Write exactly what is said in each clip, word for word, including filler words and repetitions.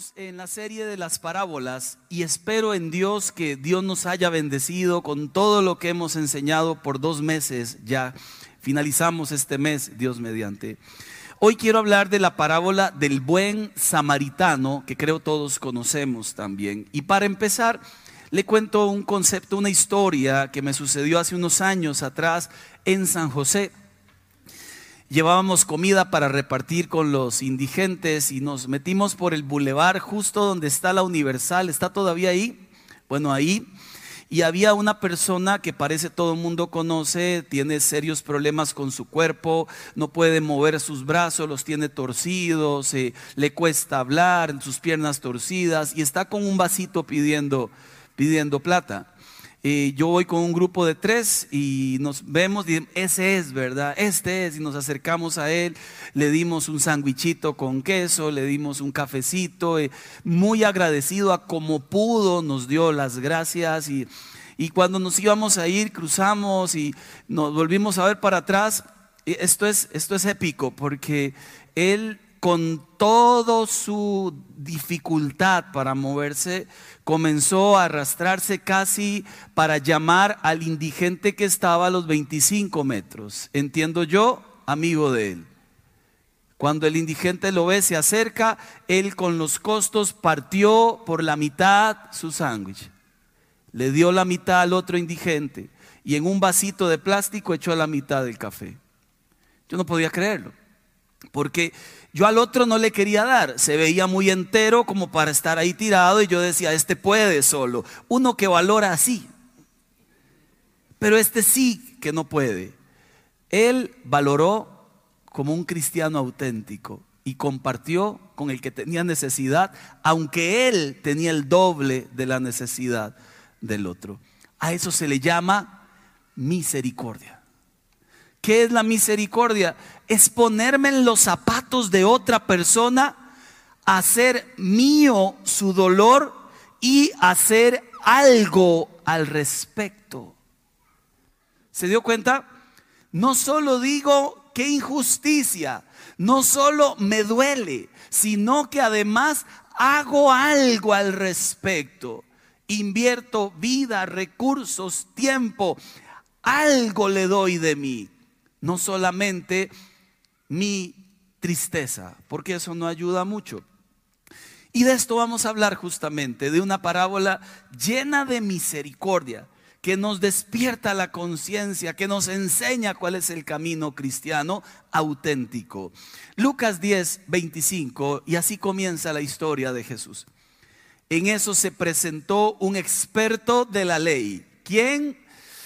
Estamos en la serie de las parábolas y espero en Dios que Dios nos haya bendecido con todo lo que hemos enseñado por dos meses ya. Finalizamos este mes, Dios mediante. Hoy quiero hablar de la parábola del buen samaritano, que creo todos conocemos también. Y para empezar, le cuento un concepto, una historia que me sucedió hace unos años atrás en San José. Llevábamos comida para repartir con los indigentes y nos metimos por el bulevar justo donde está la Universal. ¿Está todavía ahí? Bueno, ahí. Y había una persona que parece todo el mundo conoce, tiene serios problemas con su cuerpo, no puede mover sus brazos, los tiene torcidos, eh, le cuesta hablar, sus piernas torcidas y está con un vasito pidiendo, pidiendo plata. Eh, yo voy con un grupo de tres y nos vemos y ese es, ¿verdad? Este es, y nos acercamos a él, le dimos un sandwichito con queso, le dimos un cafecito, eh, muy agradecido a como pudo, nos dio las gracias y, y cuando nos íbamos a ir cruzamos y nos volvimos a ver para atrás. Esto es, esto es épico porque él, con toda su dificultad para moverse, comenzó a arrastrarse casi para llamar al indigente que estaba a los veinticinco metros. Entiendo yo, amigo de él. Cuando el indigente lo ve, se acerca, él con los costos partió por la mitad su sándwich. Le dio la mitad al otro indigente y en un vasito de plástico echó la mitad del café. Yo no podía creerlo, porque yo al otro no le quería dar, se veía muy entero como para estar ahí tirado y yo decía, este puede solo, uno que valora así, pero este sí que no puede. Él valoró como un cristiano auténtico y compartió con el que tenía necesidad, aunque él tenía el doble de la necesidad del otro. A eso se le llama misericordia. ¿Qué es la misericordia? Es ponerme en los zapatos de otra persona, hacer mío su dolor y hacer algo al respecto. ¿Se dio cuenta? No solo digo qué injusticia, no solo me duele, sino que además hago algo al respecto. Invierto vida, recursos, tiempo, algo le doy de mí. No solamente mi tristeza, porque eso no ayuda mucho. Y de esto vamos a hablar justamente, de una parábola llena de misericordia, que nos despierta la conciencia, que nos enseña cuál es el camino cristiano auténtico. Lucas diez, veinticinco, y así comienza la historia de Jesús. En eso se presentó un experto de la ley. ¿Quién?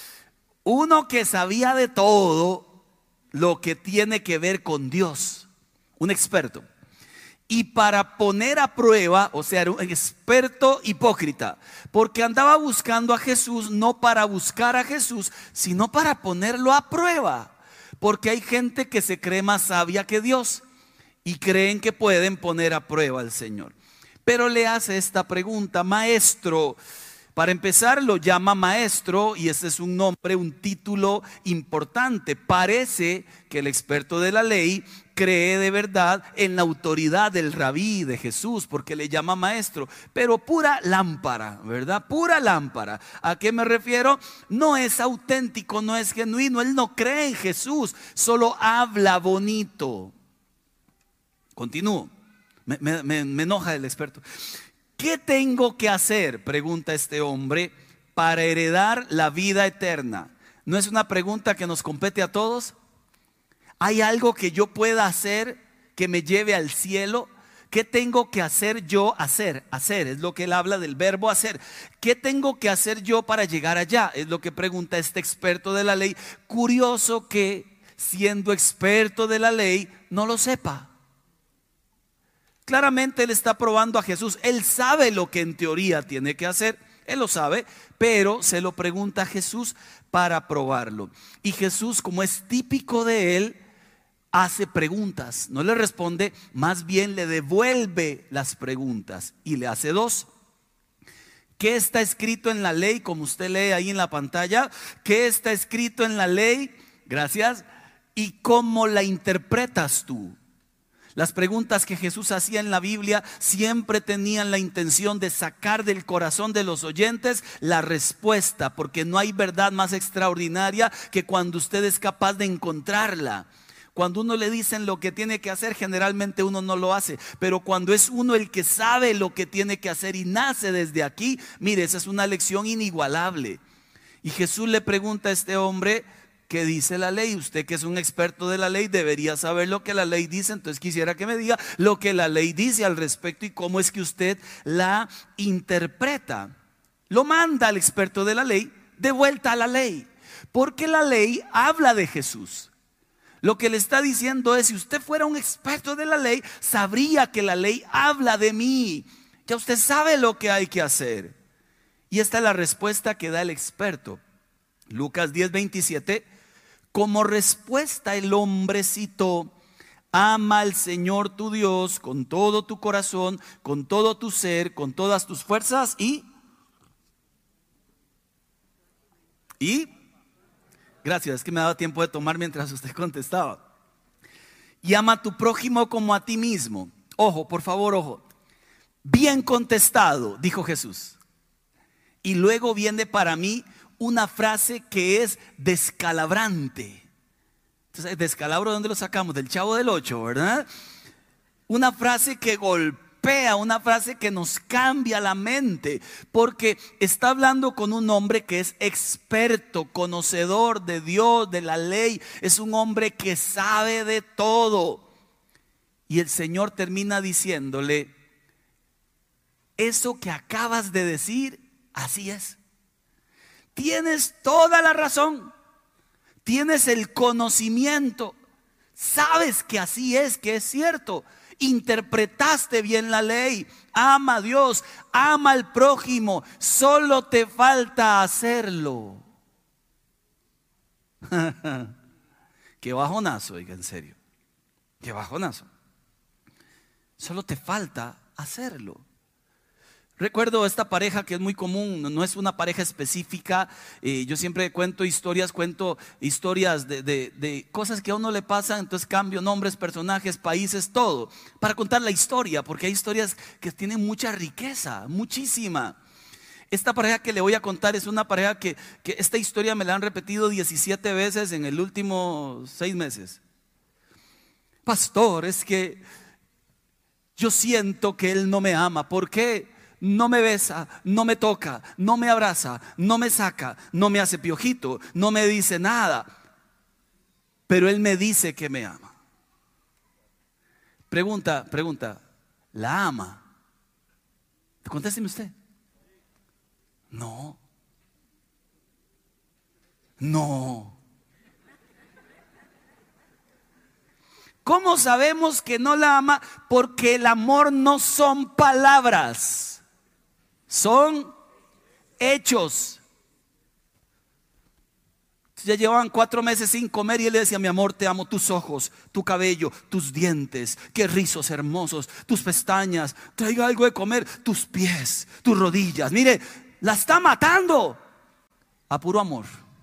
Uno que sabía de todo lo que tiene que ver con Dios, un experto. Y para poner a prueba, o sea, era un experto hipócrita, porque andaba buscando a Jesús no para buscar a Jesús, sino para ponerlo a prueba. Porque hay gente que se cree más sabia que Dios y creen que pueden poner a prueba al Señor. Pero le hace esta pregunta: maestro. Para empezar, lo llama maestro y ese es un nombre, un título importante. Parece que el experto de la ley cree de verdad en la autoridad del rabí, de Jesús, porque le llama maestro, pero pura lámpara, ¿verdad? Pura lámpara. ¿A qué me refiero? No es auténtico, no es genuino, él no cree en Jesús, solo habla bonito. Continúo, me, me, me enoja el experto. ¿Qué tengo que hacer?, pregunta este hombre, para heredar la vida eterna. ¿No es una pregunta que nos compete a todos? ¿Hay algo que yo pueda hacer que me lleve al cielo? ¿Qué tengo que hacer yo? Hacer, hacer, es lo que él habla del verbo hacer. ¿Qué tengo que hacer yo para llegar allá? Es lo que pregunta este experto de la ley. Curioso que, siendo experto de la ley, no lo sepa. Claramente él está probando a Jesús. Él sabe lo que en teoría tiene que hacer, él lo sabe, pero se lo pregunta a Jesús para probarlo. Y Jesús, como es típico de él, hace preguntas, no le responde, más bien le devuelve las preguntas y le hace dos. ¿Qué está escrito en la ley? Como usted lee ahí en la pantalla, ¿qué está escrito en la ley? Gracias. ¿Y cómo la interpretas tú? Las preguntas que Jesús hacía en la Biblia siempre tenían la intención de sacar del corazón de los oyentes la respuesta, porque no hay verdad más extraordinaria que cuando usted es capaz de encontrarla. Cuando uno le dicen lo que tiene que hacer, generalmente uno no lo hace. Pero cuando es uno el que sabe lo que tiene que hacer y nace desde aquí, mire, esa es una lección inigualable. Y Jesús le pregunta a este hombre: ¿qué dice la ley? Usted, que es un experto de la ley, debería saber lo que la ley dice. Entonces quisiera que me diga lo que la ley dice al respecto y cómo es que usted la interpreta. Lo manda al experto de la ley de vuelta a la ley, porque la ley habla de Jesús. Lo que le está diciendo es: si usted fuera un experto de la ley, sabría que la ley habla de mí. Ya usted sabe lo que hay que hacer. Y esta es la respuesta que da el experto. Lucas diez veintisiete. Como respuesta, el hombre citó: ama al Señor tu Dios con todo tu corazón, con todo tu ser, con todas tus fuerzas y y gracias, es que me daba tiempo de tomar mientras usted contestaba. Y ama a tu prójimo como a ti mismo. Ojo, por favor, ojo. Bien contestado, dijo Jesús. Y luego viene para mí una frase que es descalabrante. Entonces, descalabro, ¿de dónde lo sacamos? Del Chavo del Ocho, ¿verdad? Una frase que golpea, una frase que nos cambia la mente, porque está hablando con un hombre que es experto, conocedor de Dios, de la ley. Es un hombre que sabe de todo. Y el Señor termina diciéndole: eso que acabas de decir, así es. Tienes toda la razón, tienes el conocimiento, sabes que así es, que es cierto, interpretaste bien la ley, ama a Dios, ama al prójimo, solo te falta hacerlo. Qué bajonazo, oiga, en serio, qué bajonazo. Solo te falta hacerlo. Recuerdo esta pareja que es muy común, no es una pareja específica. eh, Yo siempre cuento historias, cuento historias de, de, de cosas que a uno le pasan. Entonces cambio nombres, personajes, países, todo, para contar la historia, porque hay historias que tienen mucha riqueza, muchísima. Esta pareja que le voy a contar es una pareja que, que esta historia me la han repetido diecisiete veces en el último seis meses. Pastor, es que yo siento que él no me ama. ¿Por qué? No me besa, no me toca, no me abraza, no me saca, no me hace piojito, no me dice nada, pero él me dice que me ama. Pregunta, pregunta, ¿la ama? Contésteme usted. No. No. ¿Cómo sabemos que no la ama? Porque el amor no son palabras, son hechos. Ya llevaban cuatro meses sin comer y él le decía: mi amor, te amo, tus ojos, tu cabello, tus dientes, qué rizos hermosos, tus pestañas, traiga algo de comer, tus pies, tus rodillas. Mire, la está matando a puro amor.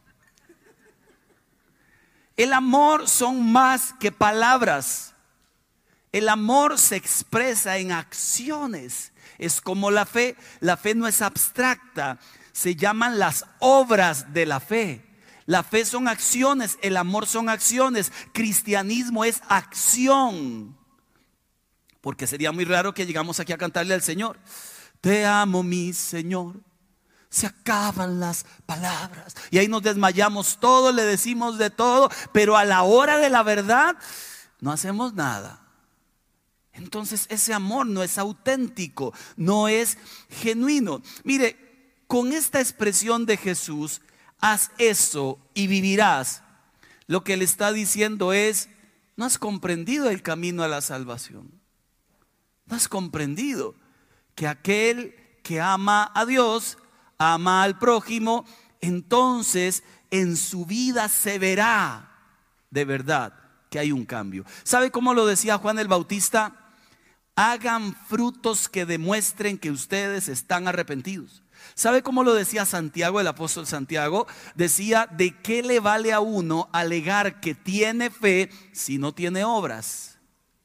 El amor son más que palabras. El amor se expresa en acciones. Es como la fe. La fe no es abstracta, se llaman las obras de la fe. La fe son acciones, el amor son acciones. Cristianismo es acción. Porque sería muy raro que llegamos aquí a cantarle al Señor: te amo, mi Señor. Se acaban las palabras y ahí nos desmayamos todos, le decimos de todo, pero a la hora de la verdad no hacemos nada. Entonces ese amor no es auténtico, no es genuino. Mire, con esta expresión de Jesús: haz eso y vivirás, lo que le está diciendo es: no has comprendido el camino a la salvación. No has comprendido que aquel que ama a Dios ama al prójimo. Entonces en su vida se verá de verdad que hay un cambio. ¿Sabe cómo lo decía Juan el Bautista? Hagan frutos que demuestren que ustedes están arrepentidos. ¿Sabe cómo lo decía Santiago, el apóstol Santiago? Decía: ¿de qué le vale a uno alegar que tiene fe si no tiene obras?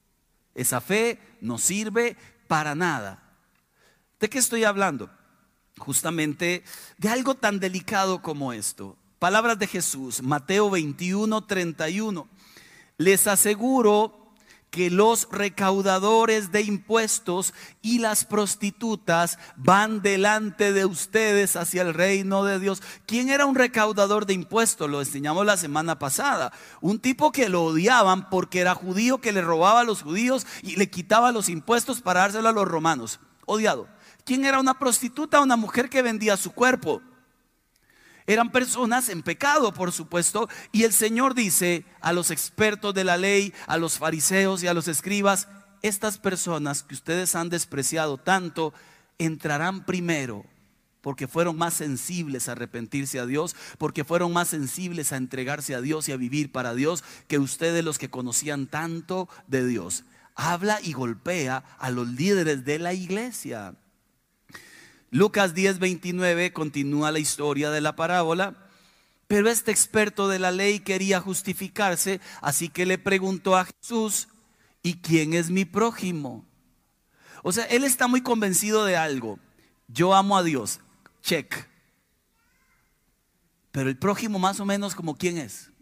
Esa fe no sirve para nada. ¿De qué estoy hablando? Justamente de algo tan delicado como esto. Palabras de Jesús, Mateo veintiuno, treinta y uno. Les aseguro que los recaudadores de impuestos y las prostitutas van delante de ustedes hacia el reino de Dios. ¿Quién era un recaudador de impuestos? Lo enseñamos la semana pasada. Un tipo que lo odiaban porque era judío, que le robaba a los judíos y le quitaba los impuestos para dárselo a los romanos. Odiado. ¿Quién era una prostituta? Una mujer que vendía su cuerpo. Eran personas en pecado, por supuesto, y el Señor dice a los expertos de la ley, a los fariseos y a los escribas: estas personas que ustedes han despreciado tanto, entrarán primero, porque fueron más sensibles a arrepentirse a Dios, porque fueron más sensibles a entregarse a Dios y a vivir para Dios, que ustedes, los que conocían tanto de Dios. Habla y golpea a los líderes de la iglesia. Lucas diez, veintinueve continúa la historia de la parábola. Pero este experto de la ley quería justificarse, así que le preguntó a Jesús: ¿y quién es mi prójimo? O sea, él está muy convencido de algo. Yo amo a Dios, check. Pero el prójimo, más o menos, ¿como quién es?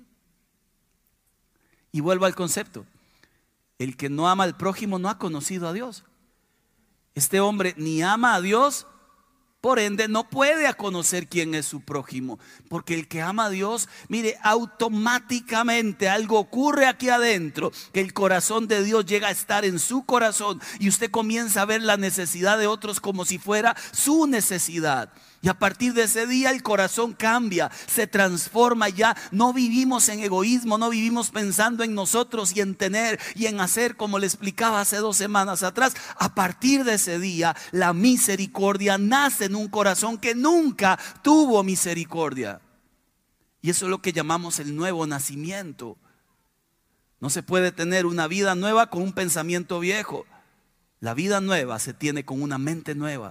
Y vuelvo al concepto: el que no ama al prójimo no ha conocido a Dios. Este hombre ni ama a Dios, por ende no puede conocer quién es su prójimo. Porque el que ama a Dios, mire, automáticamente algo ocurre aquí adentro, que el corazón de Dios llega a estar en su corazón, y usted comienza a ver la necesidad de otros como si fuera su necesidad. Y a partir de ese día el corazón cambia, se transforma. Ya no vivimos en egoísmo, no vivimos pensando en nosotros y en tener y en hacer, como le explicaba hace dos semanas atrás. A partir de ese día la misericordia nace en un corazón que nunca tuvo misericordia. Y eso es lo que llamamos el nuevo nacimiento. No se puede tener una vida nueva con un pensamiento viejo. La vida nueva se tiene con una mente nueva.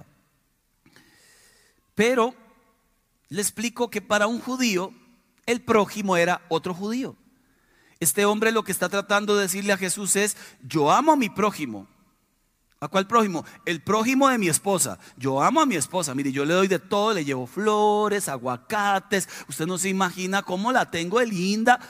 Pero le explico que para un judío el prójimo era otro judío. Este hombre lo que está tratando de decirle a Jesús es: yo amo a mi prójimo. ¿A cuál prójimo? El prójimo de mi esposa. Yo amo a mi esposa. Mire, yo le doy de todo, le llevo flores, aguacates. Usted no se imagina cómo la tengo de linda.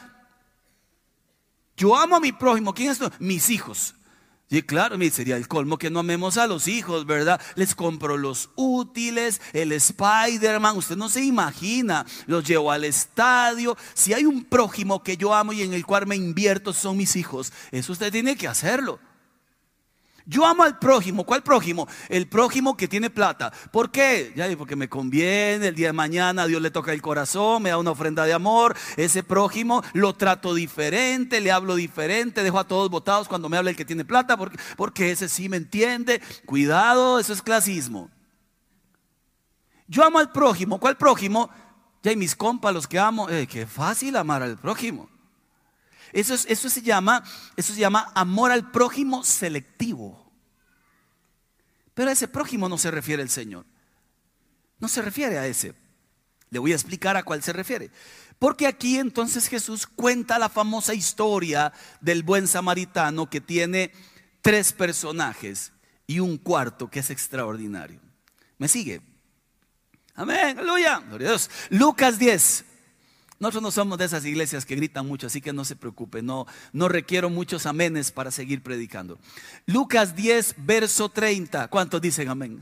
Yo amo a mi prójimo. ¿Quién es esto? Mis hijos. Y claro, sería el colmo que no amemos a los hijos, ¿verdad? Les compro los útiles, el Spider-Man, usted no se imagina, los llevo al estadio. Si hay un prójimo que yo amo y en el cual me invierto, son mis hijos. Eso usted tiene que hacerlo. Yo amo al prójimo. ¿Cuál prójimo? El prójimo que tiene plata. ¿Por qué? Ya, porque me conviene. El día de mañana Dios le toca el corazón, me da una ofrenda de amor. Ese prójimo lo trato diferente, le hablo diferente, dejo a todos botados cuando me habla el que tiene plata, porque, porque ese sí me entiende. Cuidado, eso es clasismo. Yo amo al prójimo. ¿Cuál prójimo? Ya, y mis compas, los que amo. Eh, qué fácil amar al prójimo. Eso, es, eso, se llama, eso se llama amor al prójimo selectivo. Pero a ese prójimo no se refiere el Señor. No se refiere a ese. Le voy a explicar a cuál se refiere. Porque aquí entonces Jesús cuenta la famosa historia del buen samaritano, que tiene tres personajes y un cuarto que es extraordinario. ¿Me sigue? Amén, aleluya, gloria a Dios. Lucas diez. Nosotros no somos de esas iglesias que gritan mucho, así que no se preocupe, no, no requiero muchos amenes para seguir predicando. Lucas diez, verso treinta. ¿Cuántos dicen amén?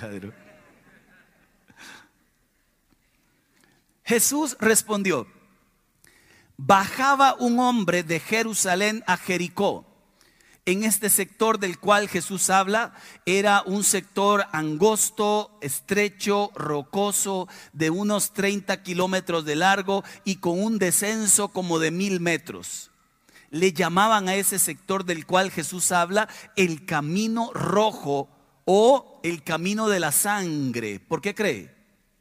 Jesús respondió: bajaba un hombre de Jerusalén a Jericó. En este sector del cual Jesús habla, era un sector angosto, estrecho, rocoso, de unos treinta kilómetros de largo y con un descenso como de mil metros. Le llamaban a ese sector del cual Jesús habla el camino rojo o el camino de la sangre. ¿Por qué cree?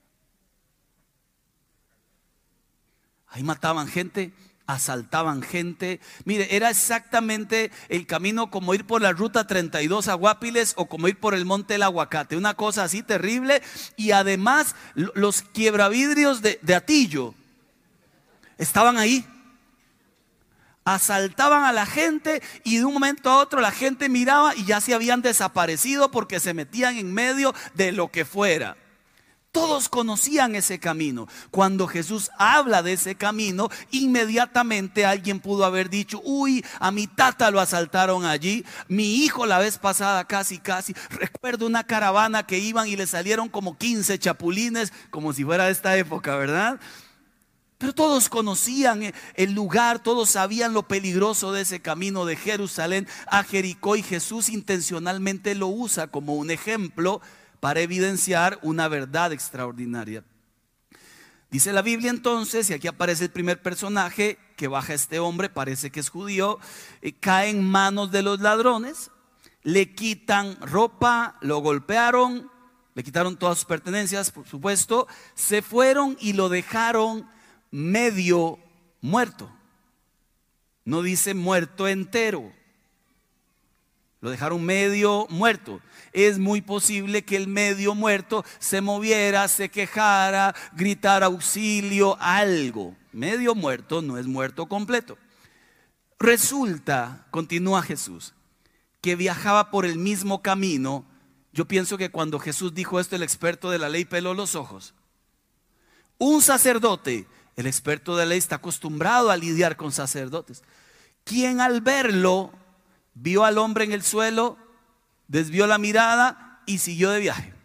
Ahí mataban gente, asaltaban gente. Mire, era exactamente el camino como ir por la ruta treinta y dos a Guapiles o como ir por el monte del Aguacate. Una cosa así terrible. Y además los quiebravidrios de, de Atillo estaban ahí. Asaltaban a la gente y de un momento a otro la gente miraba y ya se habían desaparecido porque se metían en medio de lo que fuera. Todos conocían ese camino. Cuando Jesús habla de ese camino, inmediatamente alguien pudo haber dicho: uy, a mi tata lo asaltaron allí, mi hijo la vez pasada casi casi. Recuerdo una caravana que iban y le salieron como quince chapulines, como si fuera de esta época, ¿verdad? Pero todos conocían el lugar, todos sabían lo peligroso de ese camino de Jerusalén a Jericó, y Jesús intencionalmente lo usa como un ejemplo para evidenciar una verdad extraordinaria. Dice la Biblia entonces, y aquí aparece el primer personaje que baja este hombre, parece que es judío, eh, cae en manos de los ladrones, le quitan ropa, lo golpearon, le quitaron todas sus pertenencias, por supuesto, se fueron y lo dejaron medio muerto. No dice muerto entero, lo dejaron medio muerto. Es muy posible que el medio muerto se moviera, se quejara, gritara auxilio, algo. Medio muerto no es muerto completo. Resulta, continúa Jesús, que viajaba por el mismo camino. Yo pienso que cuando Jesús dijo esto, el experto de la ley peló los ojos. Un sacerdote, el experto de la ley está acostumbrado a lidiar con sacerdotes, quien al verlo vio al hombre en el suelo, desvió la mirada y siguió de viaje.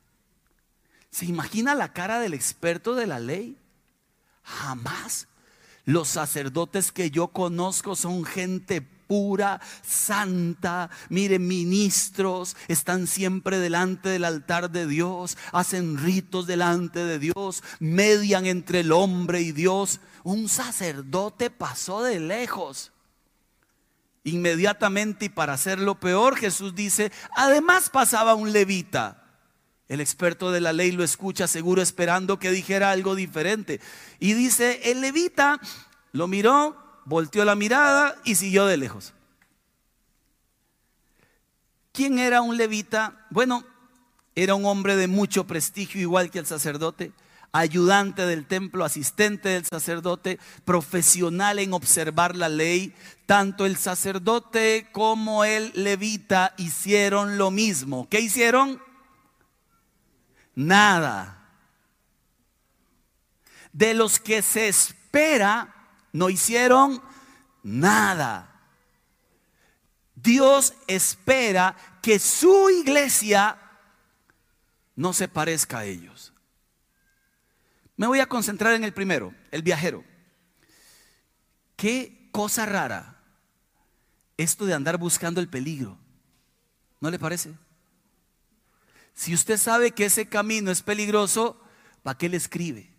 ¿Se imagina la cara del experto de la ley? Jamás. Los sacerdotes que yo conozco son gente pura, santa, mire, ministros, están siempre delante del altar de Dios, hacen ritos delante de Dios, median entre el hombre y Dios. Un sacerdote pasó de lejos. Inmediatamente, y para hacerlo peor, Jesús dice: además pasaba un levita. El experto de la ley lo escucha, seguro esperando que dijera algo diferente, y dice: el levita lo miró, volteó la mirada y siguió de lejos. ¿Quién era un levita? Bueno, era un hombre de mucho prestigio, igual que el sacerdote, ayudante del templo, asistente del sacerdote, profesional en observar la ley. Tanto el sacerdote como el levita hicieron lo mismo. ¿Qué hicieron? Nada. De los que se espera, no hicieron nada. Dios espera que su iglesia no se parezca a ellos. Me voy a concentrar en el primero, el viajero. Qué cosa rara esto de andar buscando el peligro, ¿no le parece? Si usted sabe que ese camino es peligroso, ¿para qué le escribe?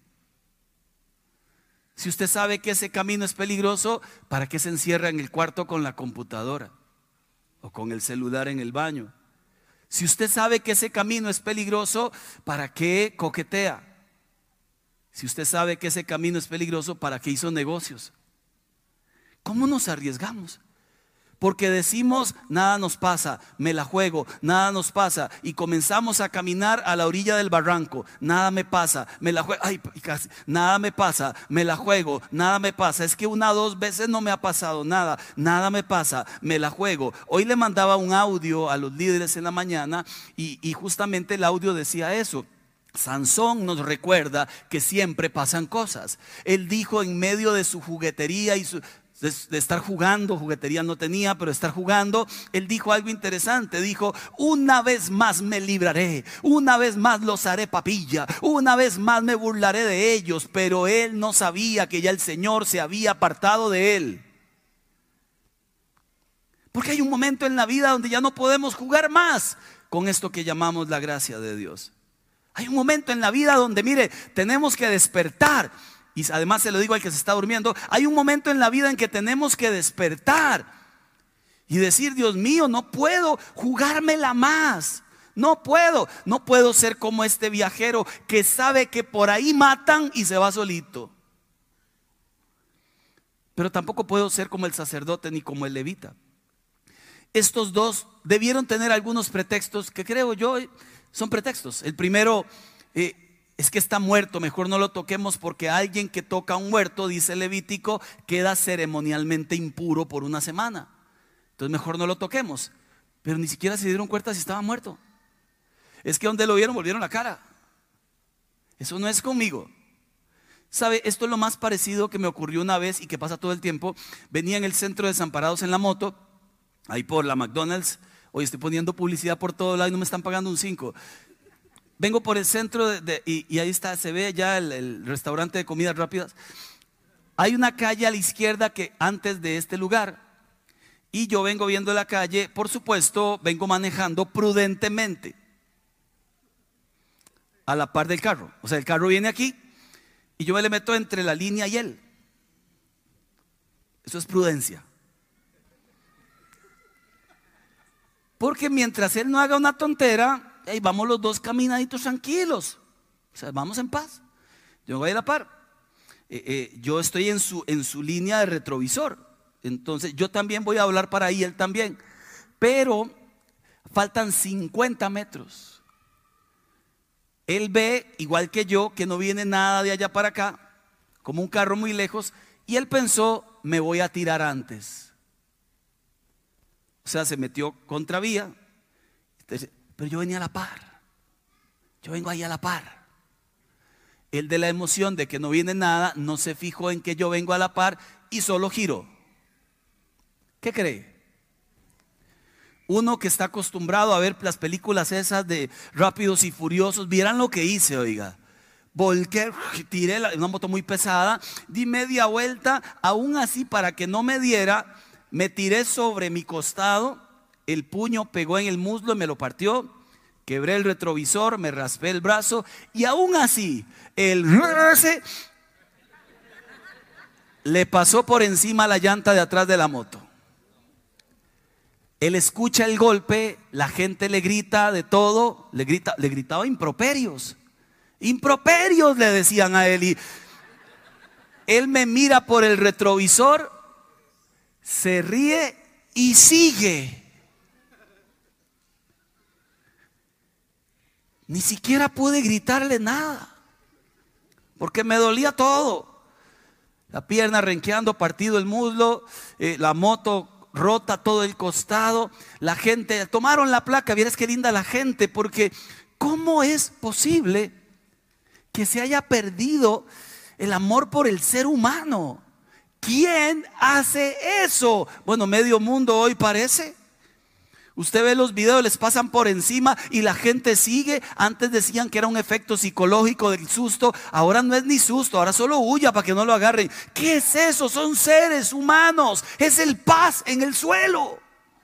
Si usted sabe que ese camino es peligroso, ¿para qué se encierra en el cuarto con la computadora o con el celular en el baño? Si usted sabe que ese camino es peligroso, ¿para qué coquetea? Si usted sabe que ese camino es peligroso, ¿para qué hizo negocios? ¿Cómo nos arriesgamos? Porque decimos: nada nos pasa, me la juego, nada nos pasa, y comenzamos a caminar a la orilla del barranco. Nada me pasa, me la juego, ay, casi, nada me pasa, me la juego, nada me pasa. Es que una o dos veces no me ha pasado nada, nada me pasa, me la juego. Hoy le mandaba un audio a los líderes en la mañana y, y justamente el audio decía eso. Sansón nos recuerda que siempre pasan cosas. Él dijo en medio de su juguetería y su... De, de estar jugando, juguetería no tenía, pero estar jugando, él dijo algo interesante. Dijo: una vez más me libraré, una vez más los haré papilla, una vez más me burlaré de ellos. Pero él no sabía que ya el Señor se había apartado de él. Porque hay un momento en la vida donde ya no podemos jugar más con esto que llamamos la gracia de Dios. Hay un momento en la vida donde, mire, tenemos que despertar. Y además se lo digo al que se está durmiendo: hay un momento en la vida en que tenemos que despertar y decir: Dios mío, no puedo jugármela más. No puedo, no puedo ser como este viajero que sabe que por ahí matan y se va solito. Pero tampoco puedo ser como el sacerdote ni como el levita. Estos dos debieron tener algunos pretextos que creo yo son pretextos. El primero, eh, es que está muerto, mejor no lo toquemos porque alguien que toca un muerto, dice Levítico, queda ceremonialmente impuro por una semana. Entonces mejor no lo toquemos. Pero ni siquiera se dieron cuenta si estaba muerto. Es que donde lo vieron, volvieron la cara. Eso no es conmigo. ¿Sabe? Esto es lo más parecido que me ocurrió una vez y que pasa todo el tiempo. Venía en el centro de Desamparados en la moto, ahí por la McDonald's. Hoy estoy poniendo publicidad por todo lado y no me están pagando un cinco. Vengo por el centro de, de, y, y ahí está, se ve ya el, el restaurante de comidas rápidas. Hay una calle a la izquierda que antes de este lugar. Y yo vengo viendo la calle, por supuesto, vengo manejando prudentemente a la par del carro. O sea, el carro viene aquí y yo me le meto entre la línea y él. Eso es prudencia. Porque mientras él no haga una tontera, hey, vamos los dos caminaditos tranquilos. O sea, vamos en paz. Yo voy a la par. Eh, eh, yo estoy en su, en su línea de retrovisor. Entonces yo también voy a hablar para ahí, él también. Pero faltan cincuenta metros. Él ve, igual que yo, que no viene nada de allá para acá, como un carro muy lejos. Y él pensó, me voy a tirar antes. O sea, se metió contravía. Entonces, pero yo venía a la par. Yo vengo ahí a la par. Él, de la emoción de que no viene nada, no se fijó en que yo vengo a la par y solo giró. ¿Qué cree? Uno que está acostumbrado a ver las películas esas de Rápidos y Furiosos, vieran lo que hice, oiga. Volqué, tiré la, una moto muy pesada, di media vuelta, aún así para que no me diera, me tiré sobre mi costado, el puño pegó en el muslo y me lo partió, quebré el retrovisor, me raspé el brazo y aún así el le pasó por encima la llanta de atrás de la moto. Él escucha el golpe, la gente le grita de todo, le grita, le gritaba improperios, improperios le decían a él, y él me mira por el retrovisor, se ríe y sigue. Ni siquiera pude gritarle nada, porque me dolía todo. La pierna renqueando, partido el muslo, eh, la moto rota todo el costado. La gente, tomaron la placa, vieras qué linda la gente, porque ¿cómo es posible que se haya perdido el amor por el ser humano? ¿Quién hace eso? Bueno, medio mundo hoy parece. Usted ve los videos, les pasan por encima y la gente sigue. Antes decían que era un efecto psicológico del susto. Ahora no es ni susto, ahora solo huya para que no lo agarren. ¿Qué es eso? Son seres humanos. Es el paz en el suelo.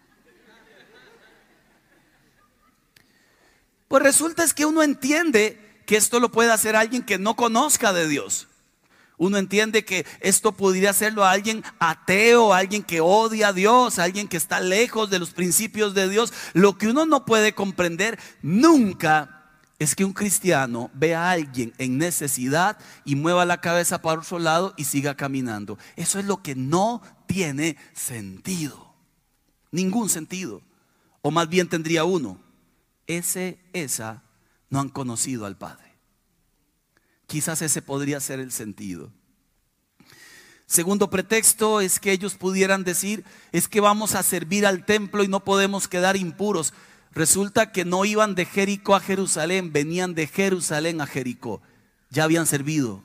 Pues resulta es que uno entiende que esto lo puede hacer alguien que no conozca de Dios. Uno entiende que esto podría hacerlo a alguien ateo, a alguien que odia a Dios, a alguien que está lejos de los principios de Dios. Lo que uno no puede comprender nunca es que un cristiano vea a alguien en necesidad y mueva la cabeza para otro lado y siga caminando. Eso es lo que no tiene sentido, ningún sentido. O más bien tendría uno, ese, esa no han conocido al Padre. Quizás ese podría ser el sentido. Segundo pretexto es que ellos pudieran decir, es que vamos a servir al templo y no podemos quedar impuros. Resulta que no iban de Jericó a Jerusalén, venían de Jerusalén a Jericó. Ya habían servido.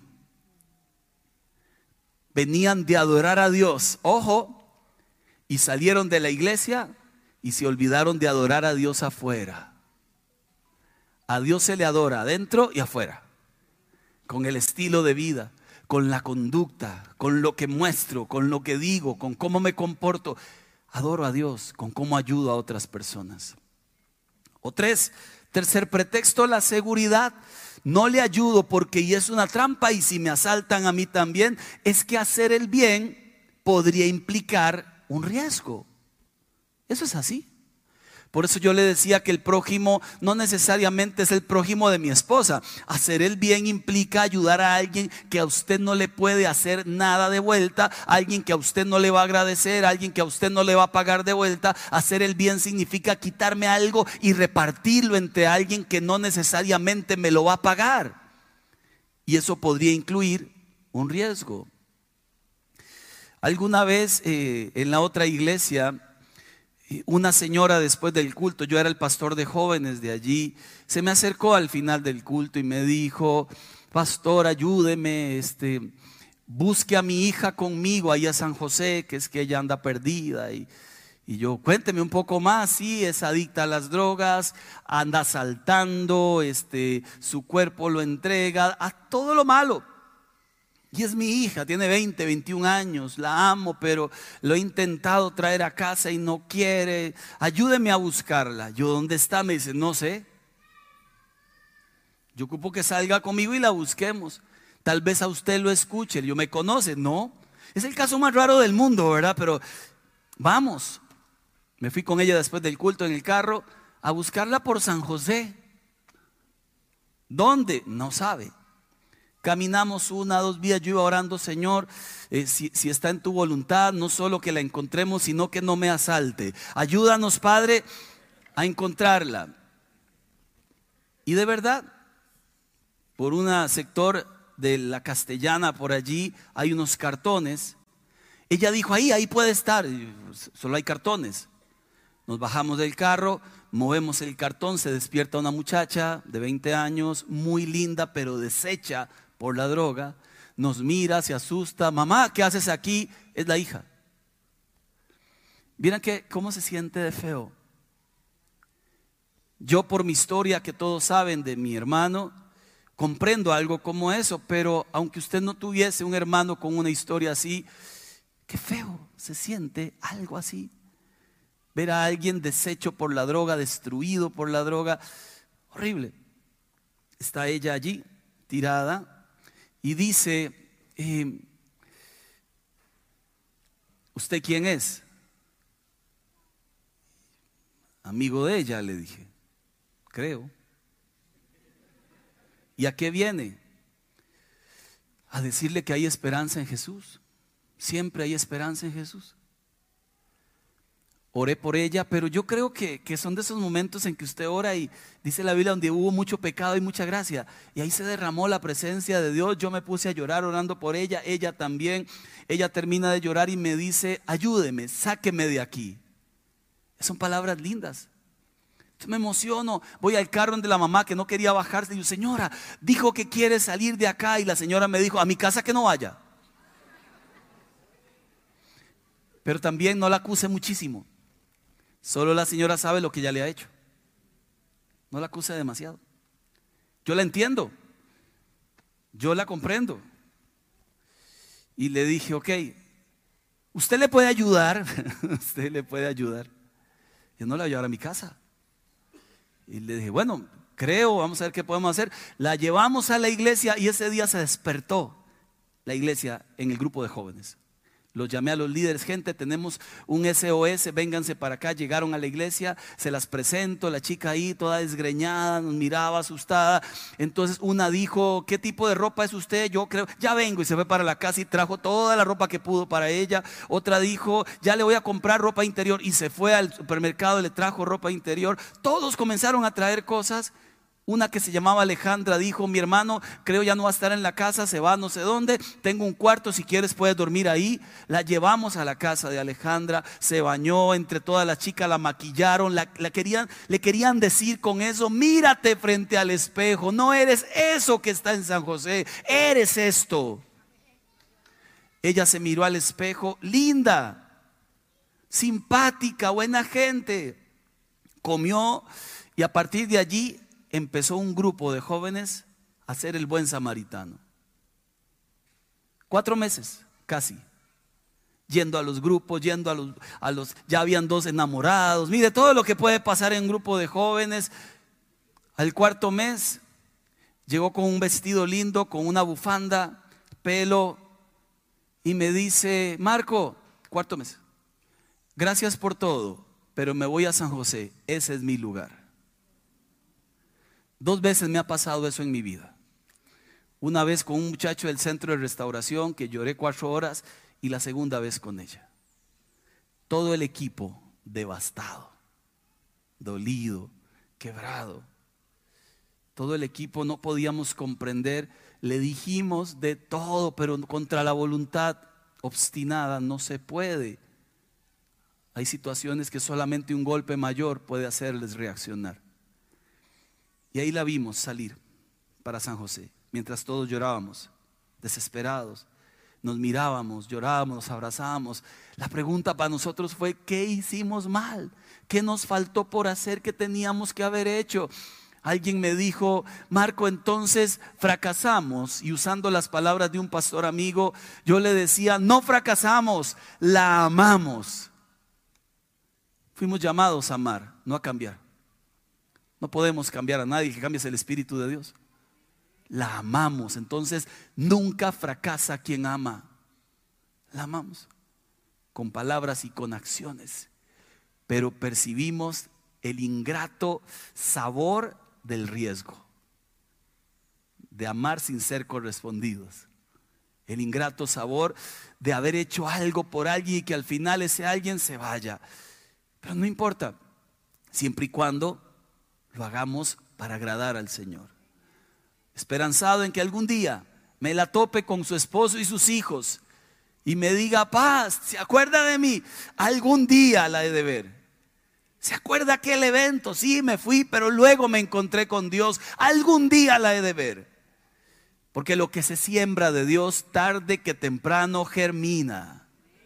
Venían de adorar a Dios, ojo, y salieron de la iglesia y se olvidaron de adorar a Dios afuera. A Dios se le adora adentro y afuera. Con el estilo de vida, con la conducta, con lo que muestro, con lo que digo, con cómo me comporto. Adoro a Dios, con cómo ayudo a otras personas. O tres, tercer pretexto, la seguridad. No le ayudo porque y es una trampa y si me asaltan a mí también. Es que hacer el bien podría implicar un riesgo. Eso es así. Por eso yo le decía que el prójimo no necesariamente es el prójimo de mi esposa. Hacer el bien implica ayudar a alguien que a usted no le puede hacer nada de vuelta, alguien que a usted no le va a agradecer, alguien que a usted no le va a pagar de vuelta. Hacer el bien significa quitarme algo y repartirlo entre alguien que no necesariamente me lo va a pagar. Y eso podría incluir un riesgo. Alguna vez eh, en la otra iglesia, una señora después del culto, yo era el pastor de jóvenes de allí, se me acercó al final del culto y me dijo: pastor, ayúdeme, este, busque a mi hija conmigo ahí a San José, que es que ella anda perdida. Y, y yo, cuénteme un poco más. Sí, es adicta a las drogas, anda saltando, este, su cuerpo lo entrega a todo lo malo. Y es mi hija, tiene veinte, veintiún años, la amo, pero lo he intentado traer a casa y no quiere. Ayúdeme a buscarla. Yo, ¿dónde está? Me dice, no sé. Yo ocupo que salga conmigo y la busquemos. Tal vez a usted lo escuche. Yo, ¿me conoce? No. Es el caso más raro del mundo, ¿verdad? Pero vamos. Me fui con ella después del culto en el carro a buscarla por San José. ¿Dónde? No sabe. Caminamos una, dos días, yo iba orando: Señor, eh, si, si está en tu voluntad, no solo que la encontremos, sino que no me asalte. Ayúdanos, Padre, a encontrarla. Y de verdad, por un sector de la Castellana, por allí, hay unos cartones. Ella dijo, ahí, ahí puede estar. Solo hay cartones. Nos bajamos del carro, movemos el cartón, se despierta una muchacha de veinte años, muy linda, pero deshecha por la droga. Nos mira, se asusta. Mamá, ¿qué haces aquí? Es la hija. Miren que cómo se siente de feo. Yo, por mi historia que todos saben de mi hermano, comprendo algo como eso, pero aunque usted no tuviese un hermano con una historia así, qué feo se siente algo así. Ver a alguien deshecho por la droga, destruido por la droga, horrible. Está ella allí, tirada, y dice, eh, ¿usted quién es? Amigo de ella, le dije, creo. ¿Y a qué viene? A decirle que hay esperanza en Jesús. Siempre hay esperanza en Jesús. Oré por ella, pero yo creo que, que son de esos momentos en que usted ora y dice la Biblia donde hubo mucho pecado y mucha gracia. Y ahí se derramó la presencia de Dios. Yo me puse a llorar orando por ella, ella también. Ella termina de llorar y me dice, ayúdeme, sáqueme de aquí. Son palabras lindas. Yo me emociono, voy al carro donde la mamá que no quería bajarse. Y digo, señora, dijo que quiere salir de acá. Y la señora me dijo, a mi casa que no vaya. Pero también no la acuse muchísimo. Solo la señora sabe lo que ella le ha hecho. No la acuse demasiado. Yo la entiendo. Yo la comprendo. Y le dije, ok, usted le puede ayudar. Usted le puede ayudar. Yo no la voy a llevar a mi casa. Y le dije, bueno, creo, vamos a ver qué podemos hacer. La llevamos a la iglesia y ese día se despertó la iglesia en el grupo de jóvenes. Los llamé a los líderes, gente, tenemos un S O S, vénganse para acá. Llegaron a la iglesia, se las presento, la chica ahí toda desgreñada, nos miraba asustada. Entonces una dijo, ¿qué tipo de ropa es usted? Yo creo, ya vengo, y se fue para la casa y trajo toda la ropa que pudo para ella. Otra dijo, ya le voy a comprar ropa interior, y se fue al supermercado y le trajo ropa interior. Todos comenzaron a traer cosas. Una que se llamaba Alejandra dijo, mi hermano creo ya no va a estar en la casa, se va no sé dónde, tengo un cuarto, si quieres puedes dormir ahí. La llevamos a la casa de Alejandra, se bañó, entre todas las chicas la maquillaron, la, la querían, le querían decir con eso, mírate frente al espejo, no eres eso que está en San José, eres esto. Ella se miró al espejo, linda, simpática, buena gente, comió, y a partir de allí empezó un grupo de jóvenes a ser el buen samaritano. Cuatro meses, casi. Yendo a los grupos, yendo a los, a los, ya habían dos enamorados. Mire todo lo que puede pasar en un grupo de jóvenes. Al cuarto mes, llegó con un vestido lindo, con una bufanda, pelo, y me dice, Marco, cuarto mes, gracias por todo, pero me voy a San José, ese es mi lugar. Dos veces me ha pasado eso en mi vida. Una vez con un muchacho del centro de restauración que lloré cuatro horas, y la segunda vez con ella. Todo el equipo devastado, dolido, quebrado. Todo el equipo no podíamos comprender le dijimos de todo, pero contra la voluntad obstinada no se puede. Hay situaciones que solamente un golpe mayor puede hacerles reaccionar. Y ahí la vimos salir para San José, mientras todos llorábamos, desesperados. Nos mirábamos, llorábamos, nos abrazábamos. La pregunta para nosotros fue: ¿qué hicimos mal? ¿Qué nos faltó por hacer que teníamos que haber hecho? Alguien me dijo: Marco, entonces fracasamos. Y usando las palabras de un pastor amigo, yo le decía: no fracasamos, la amamos. Fuimos llamados a amar, no a cambiar. No podemos cambiar a nadie, que cambies el Espíritu de Dios. La amamos, entonces nunca fracasa quien ama. La amamos con palabras y con acciones, pero percibimos el ingrato sabor del riesgo de amar sin ser correspondidos. El ingrato sabor de haber hecho algo por alguien y que al final ese alguien se vaya. Pero no importa, siempre y cuando lo hagamos para agradar al Señor. Esperanzado en que algún día me la tope con su esposo y sus hijos y me diga: paz, ¿se acuerda de mí? Algún día la he de ver. ¿Se acuerda aquel evento? Sí, me fui, pero luego me encontré con Dios. Algún día la he de ver. Porque lo que se siembra de Dios, tarde que temprano germina.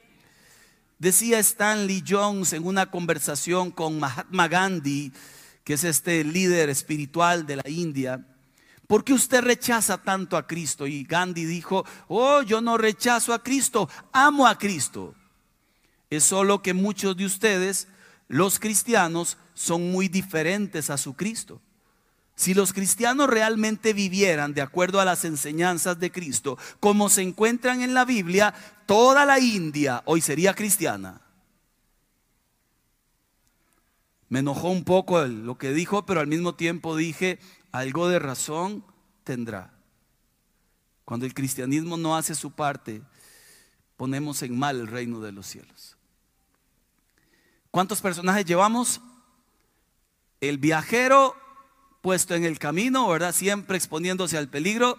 Decía Stanley Jones en una conversación con Mahatma Gandhi, que es este líder espiritual de la India: ¿por qué usted rechaza tanto a Cristo? Y Gandhi dijo: oh, yo no rechazo a Cristo, amo a Cristo. Es solo que muchos de ustedes, los cristianos, son muy diferentes a su Cristo. Si los cristianos realmente vivieran de acuerdo a las enseñanzas de Cristo, como se encuentran en la Biblia, toda la India hoy sería cristiana. Me enojó un poco lo que dijo, pero al mismo tiempo dije: algo de razón tendrá. Cuando el cristianismo no hace su parte, ponemos en mal el reino de los cielos. ¿Cuántos personajes llevamos? El viajero puesto en el camino, ¿verdad? Siempre exponiéndose al peligro.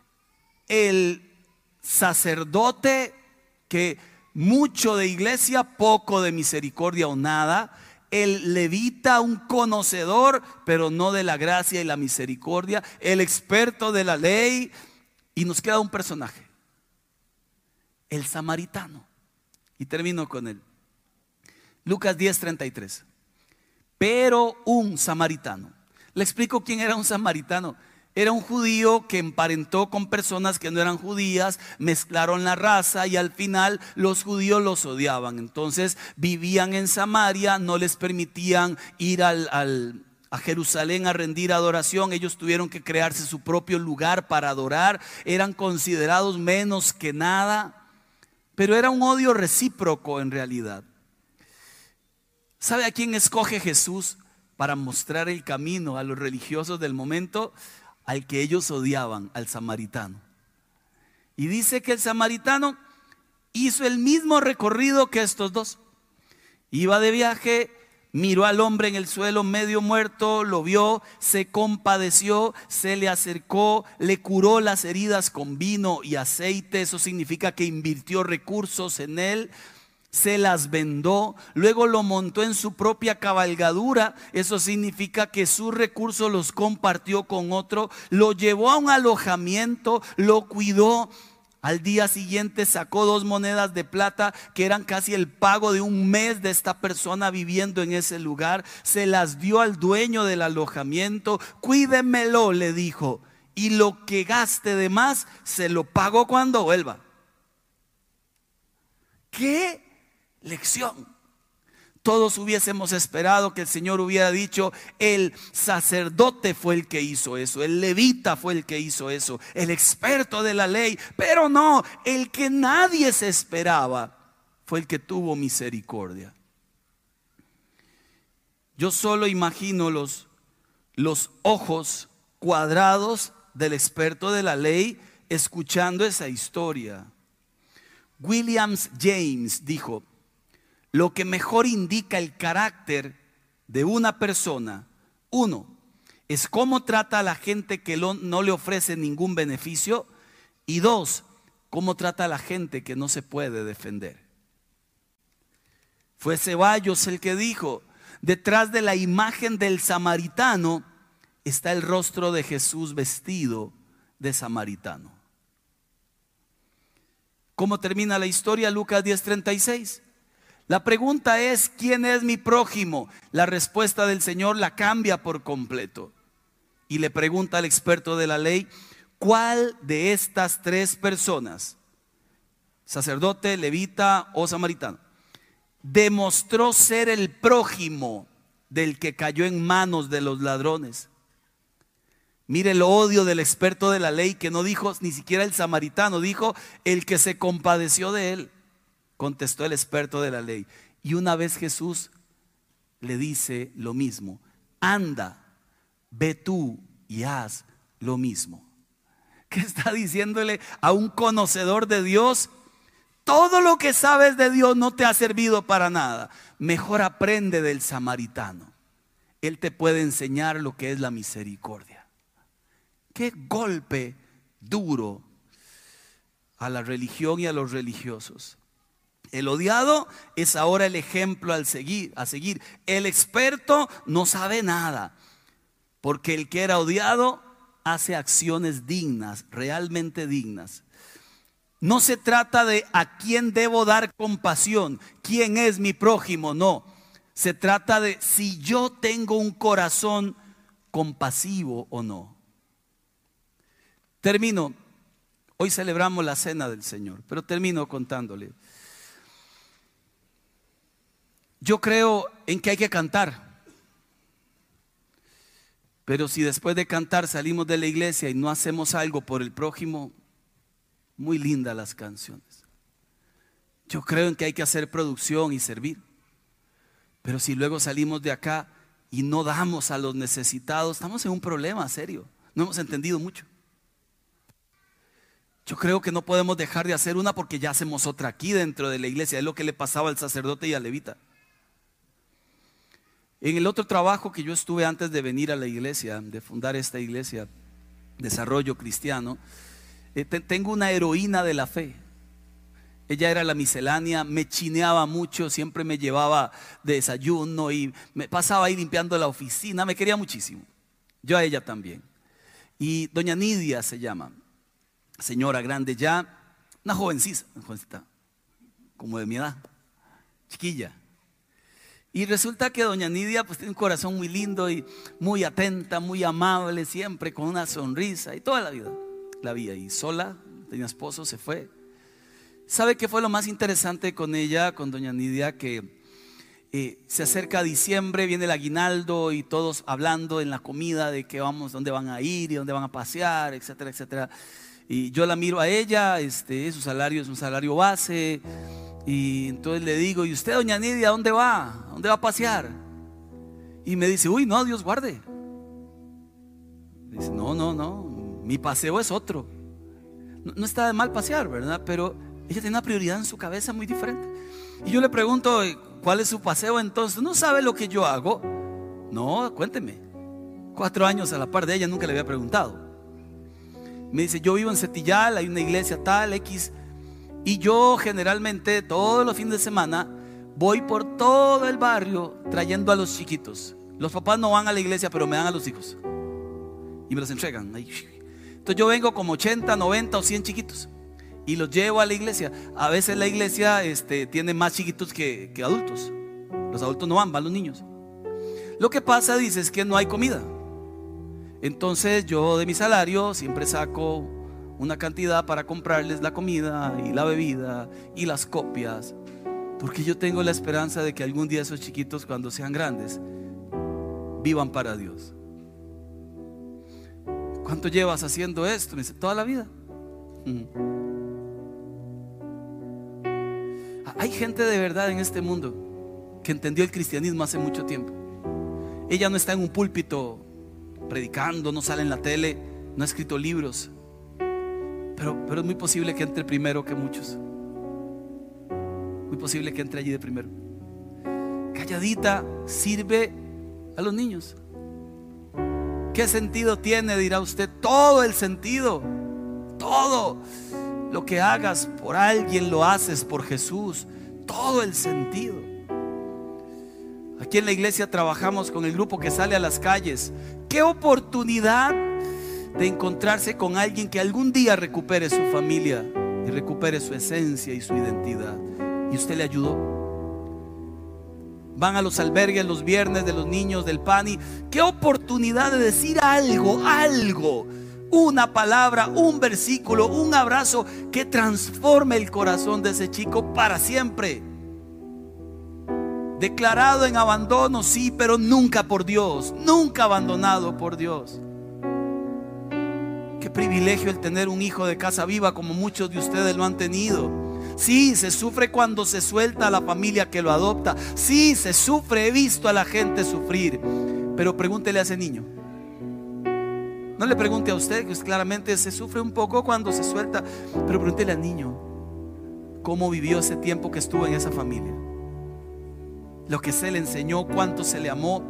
El sacerdote que mucho de iglesia, poco de misericordia o nada. El levita, un conocedor, pero no de la gracia y la misericordia. El experto de la ley. Y nos queda un personaje: el samaritano. Y termino con él. Lucas diez, treinta y tres. Pero un samaritano. Le explico quién era un samaritano. Era un judío que emparentó con personas que no eran judías, mezclaron la raza y al final los judíos los odiaban. Entonces vivían en Samaria, no les permitían ir al, al, a Jerusalén a rendir adoración. Ellos tuvieron que crearse su propio lugar para adorar. Eran considerados menos que nada, pero era un odio recíproco en realidad. ¿Sabe a quién escoge Jesús para mostrar el camino a los religiosos del momento? Al que ellos odiaban, al samaritano. Y dice que el samaritano hizo el mismo recorrido que estos dos. Iba de viaje, miró al hombre en el suelo medio muerto, lo vio, se compadeció, se le acercó, le curó las heridas con vino y aceite. Eso significa que invirtió recursos en él. Se las vendó, luego lo montó en su propia cabalgadura. Eso significa que sus recursos los compartió con otro. Lo llevó a un alojamiento, lo cuidó. Al día siguiente sacó dos monedas de plata que eran casi el pago de un mes de esta persona viviendo en ese lugar. Se las dio al dueño del alojamiento. Cuídemelo, le dijo, y lo que gaste de más se lo pago cuando vuelva. ¿Qué lección? Todos hubiésemos esperado que el Señor hubiera dicho: el sacerdote fue el que hizo eso, el levita fue el que hizo eso, el experto de la ley. Pero no, el que nadie se esperaba fue el que tuvo misericordia. Yo solo imagino los, los ojos cuadrados del experto de la ley escuchando esa historia. Williams James dijo: lo que mejor indica el carácter de una persona, uno, es cómo trata a la gente que lo- no le ofrece ningún beneficio. Y dos, cómo trata a la gente que no se puede defender. Fue Ceballos el que dijo: detrás de la imagen del samaritano está el rostro de Jesús vestido de samaritano. ¿Cómo termina la historia? Lucas diez treinta y seis. La pregunta es: ¿quién es mi prójimo? La respuesta del Señor la cambia por completo. Y le pregunta al experto de la ley: ¿cuál de estas tres personas, sacerdote, levita o samaritano, demostró ser el prójimo del que cayó en manos de los ladrones? Mire el odio del experto de la ley, que no dijo ni siquiera el samaritano, dijo el que se compadeció de él. Contestó el experto de la ley. Y una vez Jesús le dice lo mismo: anda, ve tú y haz lo mismo. ¿Qué está diciéndole a un conocedor de Dios? Todo lo que sabes de Dios no te ha servido para nada. Mejor aprende del samaritano. Él te puede enseñar lo que es la misericordia. Qué golpe duro a la religión y a los religiosos. El odiado es ahora el ejemplo al seguir, a seguir. El experto no sabe nada, porque el que era odiado hace acciones dignas, realmente dignas. No se trata de a quién debo dar compasión, quién es mi prójimo, no. Se trata de si yo tengo un corazón compasivo o no. Termino. Hoy celebramos la cena del Señor, pero termino contándole. Yo creo en que hay que cantar, pero si después de cantar salimos de la iglesia y no hacemos algo por el prójimo, muy lindas las canciones. Yo creo en que hay que hacer producción y servir, pero si luego salimos de acá y no damos a los necesitados, estamos en un problema serio. No hemos entendido mucho. Yo creo que no podemos dejar de hacer una porque ya hacemos otra aquí dentro de la iglesia. Es lo que le pasaba al sacerdote y al levita. En el otro trabajo que yo estuve antes de venir a la iglesia, de fundar esta iglesia, Desarrollo Cristiano, eh, te, tengo una heroína de la fe. Ella era la miscelánea, me chineaba mucho, siempre me llevaba de desayuno y me pasaba ahí limpiando la oficina, me quería muchísimo. Yo a ella también. Y doña Nidia se llama, señora grande ya, una jovencita, una jovencita, como de mi edad, chiquilla. Y resulta que doña Nidia pues tiene un corazón muy lindo y muy atenta, muy amable, siempre con una sonrisa, y toda la vida la vi ahí sola, tenía esposo, se fue. ¿Sabe qué fue lo más interesante con ella, con doña Nidia? Que eh, se acerca diciembre, viene el aguinaldo y todos hablando en la comida de que vamos, dónde van a ir y dónde van a pasear, etcétera, etcétera. Y yo la miro a ella, este, su salario es un salario base. Y entonces le digo: ¿y usted, doña Nidia, dónde va? ¿Dónde va a pasear? Y me dice: uy, no, Dios guarde. Dice: no, no, no, mi paseo es otro. No, no está de mal pasear, ¿verdad? Pero ella tiene una prioridad en su cabeza muy diferente. Y yo le pregunto: ¿cuál es su paseo entonces? ¿No sabe lo que yo hago? No, cuénteme. Cuatro años a la par de ella, nunca le había preguntado. Me dice: yo vivo en Setillal, hay una iglesia tal, X. Y yo generalmente todos los fines de semana voy por todo el barrio trayendo a los chiquitos. Los papás no van a la iglesia, pero me dan a los hijos y me los entregan. Entonces yo vengo como ochenta, noventa o cien chiquitos y los llevo a la iglesia. A veces la iglesia este, tiene más chiquitos que, que adultos. Los adultos no van, van los niños. Lo que pasa, dice, es que no hay comida. Entonces yo de mi salario siempre saco una cantidad para comprarles la comida y la bebida y las copias, porque yo tengo la esperanza de que algún día esos chiquitos, cuando sean grandes, vivan para Dios. ¿Cuánto llevas haciendo esto? Me dice: toda la vida. Mm. Hay gente de verdad en este mundo que entendió el cristianismo hace mucho tiempo. Ella no está en un púlpito predicando, no sale en la tele, no ha escrito libros, pero, pero es muy posible que entre primero que muchos. Muy posible que entre allí de primero. Calladita sirve a los niños. ¿Qué sentido tiene? Dirá usted. Todo el sentido. Todo lo que hagas por alguien lo haces por Jesús. Todo el sentido. Aquí en la iglesia trabajamos con el grupo que sale a las calles. Qué oportunidad de encontrarse con alguien que algún día recupere su familia y recupere su esencia y su identidad. ¿Y usted le ayudó? Van a los albergues los viernes de los niños del P A N I. Qué oportunidad de decir algo, algo, una palabra, un versículo, un abrazo que transforme el corazón de ese chico para siempre. Declarado en abandono, sí, pero nunca por Dios, nunca abandonado por Dios. Qué privilegio el tener un hijo de casa viva como muchos de ustedes lo han tenido. Sí, se sufre cuando se suelta a la familia que lo adopta. Sí, se sufre, he visto a la gente sufrir. Pero pregúntele a ese niño. No le pregunte a usted, que claramente se sufre un poco cuando se suelta. Pero pregúntele al niño cómo vivió ese tiempo que estuvo en esa familia. Lo que se le enseñó, cuánto se le amó.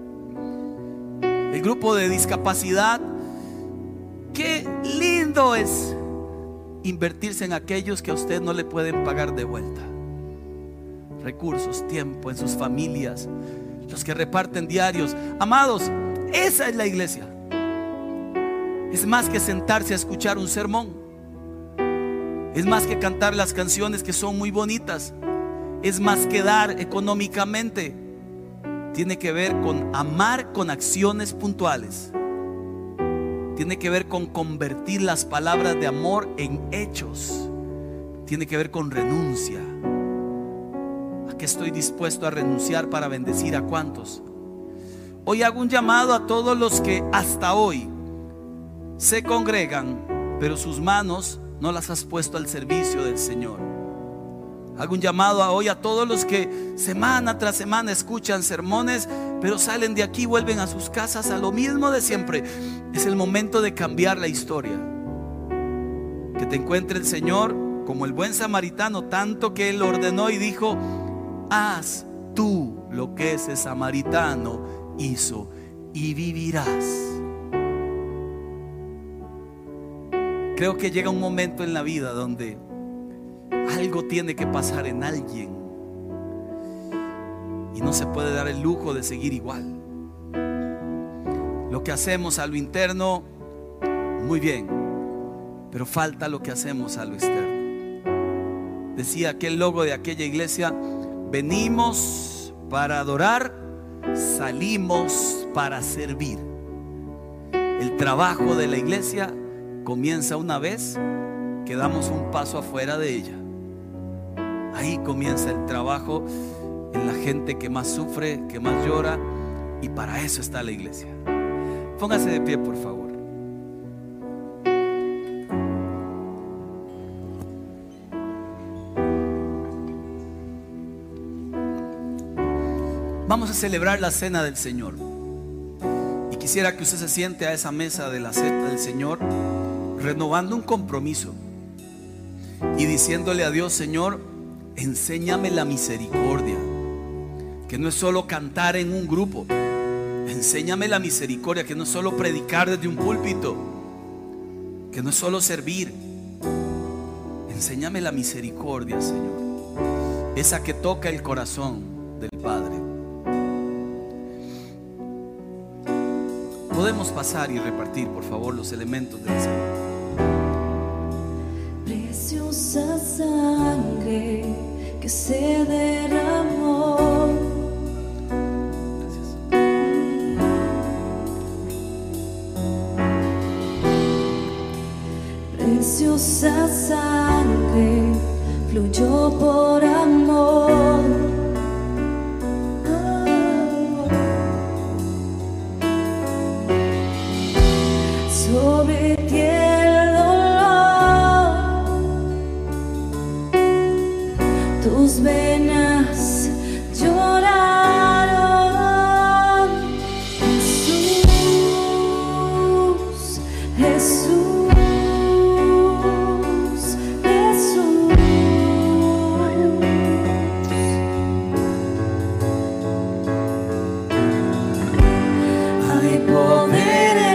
El grupo de discapacidad. Qué lindo es invertirse en aquellos que a usted no le pueden pagar de vuelta. Recursos, tiempo en sus familias, los que reparten diarios. Amados, esa es la iglesia. Es más que sentarse a escuchar un sermón. Es más que cantar las canciones que son muy bonitas. Es más que dar económicamente. Tiene que ver con amar con acciones puntuales. Tiene que ver con convertir las palabras de amor en hechos. Tiene que ver con renuncia. ¿A qué estoy dispuesto a renunciar para bendecir a cuántos? Hoy hago un llamado a todos los que hasta hoy se congregan, pero sus manos no las has puesto al servicio del Señor. Hago un llamado a hoy a todos los que semana tras semana escuchan sermones, pero salen de aquí y vuelven a sus casas a lo mismo de siempre. Es el momento de cambiar la historia. Que te encuentre el Señor como el buen samaritano, tanto que Él ordenó y dijo: haz tú lo que ese samaritano hizo y vivirás. Creo que llega un momento en la vida donde algo tiene que pasar en alguien y no se puede dar el lujo de seguir igual. Lo que hacemos a lo interno, muy bien, pero falta lo que hacemos a lo externo. Decía aquel logo de aquella iglesia: venimos para adorar, salimos para servir. El trabajo de la iglesia comienza una vez que damos un paso afuera de ella. Ahí comienza el trabajo en la gente que más sufre, que más llora, y para eso está la iglesia. Póngase de pie, por favor. Vamos a celebrar la cena del Señor. Y quisiera que usted se siente a esa mesa de la cena del Señor, renovando un compromiso y diciéndole a Dios: Señor, enséñame la misericordia, que no es solo cantar en un grupo. Enséñame la misericordia, que no es solo predicar desde un púlpito, que no es solo servir. Enséñame la misericordia, Señor, esa que toca el corazón del Padre. Podemos pasar y repartir, por favor, los elementos de la cena. Preciosa sangre que se derramó, preciosa sangre fluyó por amor. Sobre ti el dolor, tus venas lloraron. Jesús, Jesús, Jesús. Hay poder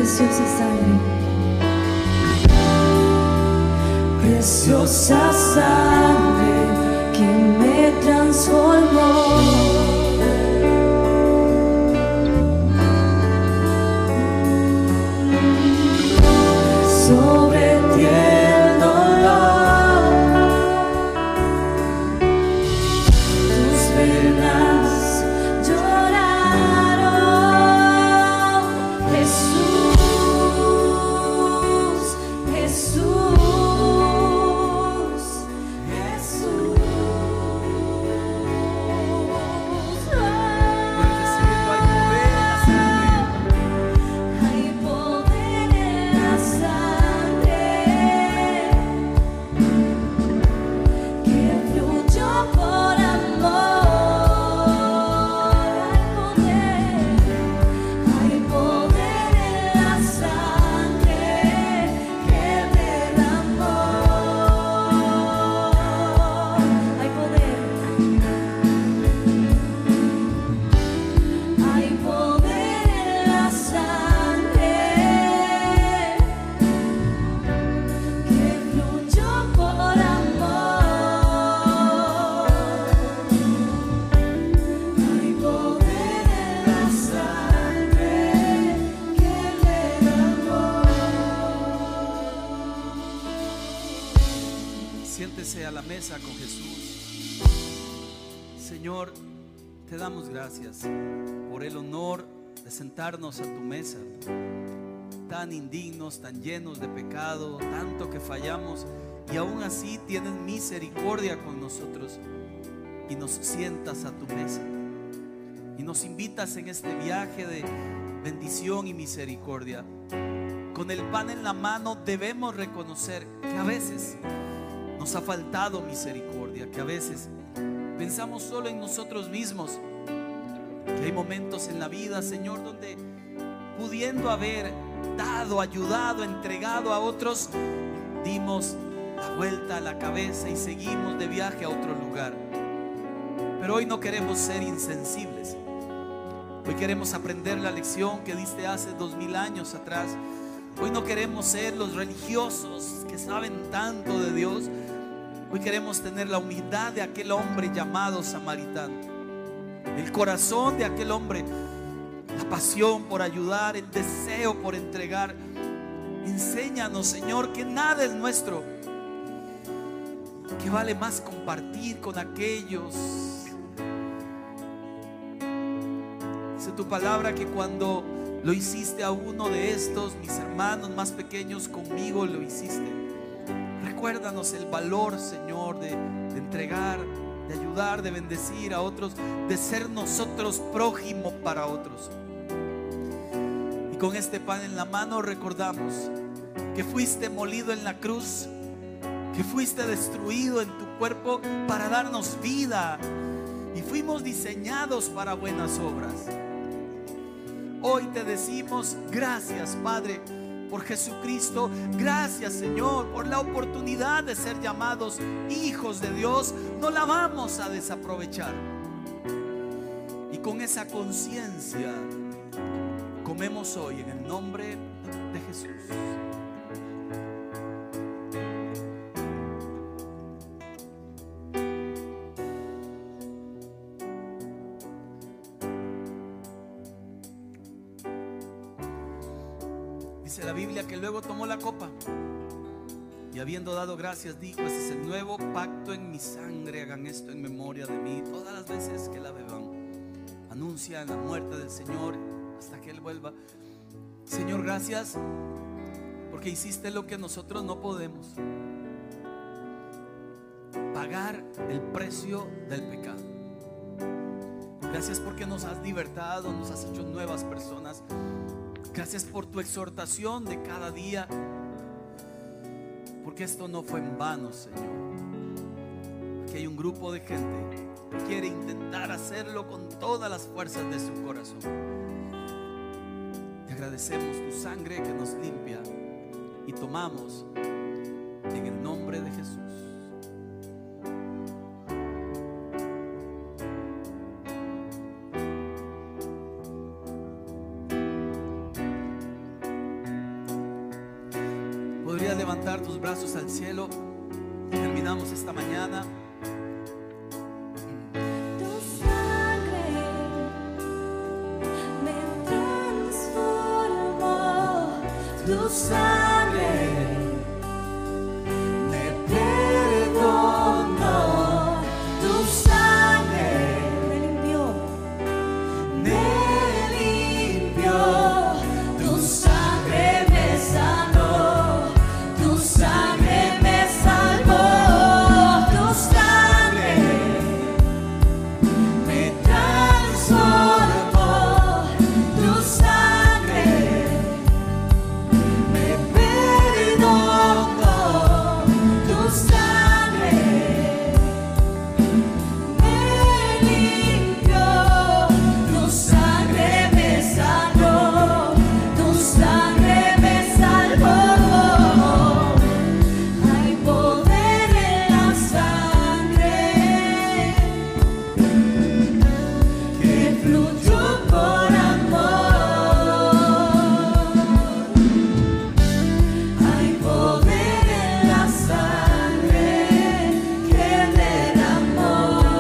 preciosa sangre, preciosa sangre que me transformó. Sobre ti el dolor, tus venas lloraron. Jesús, Jesús, Jesús. Puedes decirlo, hay poder en la sangre. Hay poder en la sangre que fluyó por amor. Hay poder, hay poder en la sangre que derramó. Hay poder, hay poder en la sangre que fluyó por amor. Hay poder en la sangre que derramó. Siéntese a la mesa con Jesús. Señor, te damos gracias por el honor de sentarnos a tu mesa, tan indignos, tan llenos de pecado, tanto que fallamos, y aún así tienes misericordia con nosotros y nos sientas a tu mesa y nos invitas en este viaje de bendición y misericordia. Con el pan en la mano debemos reconocer que a veces nos ha faltado misericordia, que a veces pensamos solo en nosotros mismos, que hay momentos en la vida, Señor, donde pudiendo haber dado, ayudado, entregado a otros, dimos la vuelta a la cabeza y seguimos de viaje a otro lugar. Pero hoy no queremos ser insensibles. Hoy queremos aprender la lección que diste hace dos mil años atrás. Hoy no queremos ser los religiosos que saben tanto de Dios. Hoy queremos tener la humildad de aquel hombre llamado samaritano, el corazón de aquel hombre, la pasión por ayudar, el deseo por entregar. Enséñanos, Señor, que nada es nuestro, que vale más compartir con aquellos. Dice tu palabra que cuando lo hiciste a uno de estos, mis hermanos más pequeños, conmigo lo hiciste. Recuérdanos el valor, Señor, de, de entregar, de ayudar, de bendecir a otros, de ser nosotros prójimo para otros. Y con este pan en la mano recordamos que fuiste molido en la cruz, que fuiste destruido en tu cuerpo para darnos vida, y fuimos diseñados para buenas obras. Hoy te decimos gracias, Padre, por Jesucristo. Gracias, Señor, por la oportunidad de ser llamados hijos de Dios. No la vamos a desaprovechar. Y con esa conciencia comemos hoy en el nombre de Jesús. Dice la Biblia que luego tomó la copa y habiendo dado gracias dijo: este es el nuevo pacto en mi sangre, hagan esto en memoria de mí todas las veces que la beban. Anuncia la muerte del Señor hasta que Él vuelva. Señor, gracias porque hiciste lo que nosotros no podemos: pagar el precio del pecado. Gracias porque nos has libertado, nos has hecho nuevas personas. Gracias por tu exhortación de cada día, porque esto no fue en vano, Señor. Aquí hay un grupo de gente que quiere intentar hacerlo con todas las fuerzas de su corazón. Te agradecemos tu sangre que nos limpia y tomamos en el nombre de Jesús. Puedes levantar tus brazos al cielo. Terminamos esta mañana. Tu sangre me transformó, tu sangre me perdonó, tu sangre me limpió, me limpió, tu sangre me sanó, tu sangre me salvó, tu sangre me transformó, tu sangre me perdonó, tu sangre me limpió, tu sangre me sanó, tu sangre me salvó. Hay poder en la sangre que fluyó por amor. Hay poder en la sangre que derramó.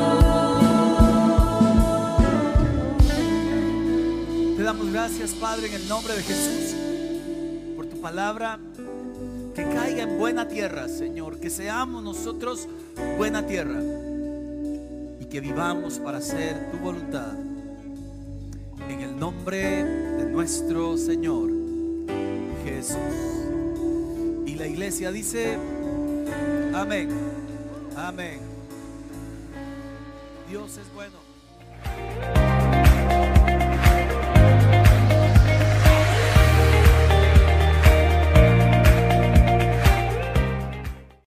Te damos gracias, Padre, en el nombre de Jesús, por tu palabra. Que caiga en buena tierra, Señor. Que seamos nosotros buena tierra y que vivamos para hacer tu voluntad. En el nombre de nuestro Señor Jesús. Y la iglesia dice: amén. Amén. Dios es bueno.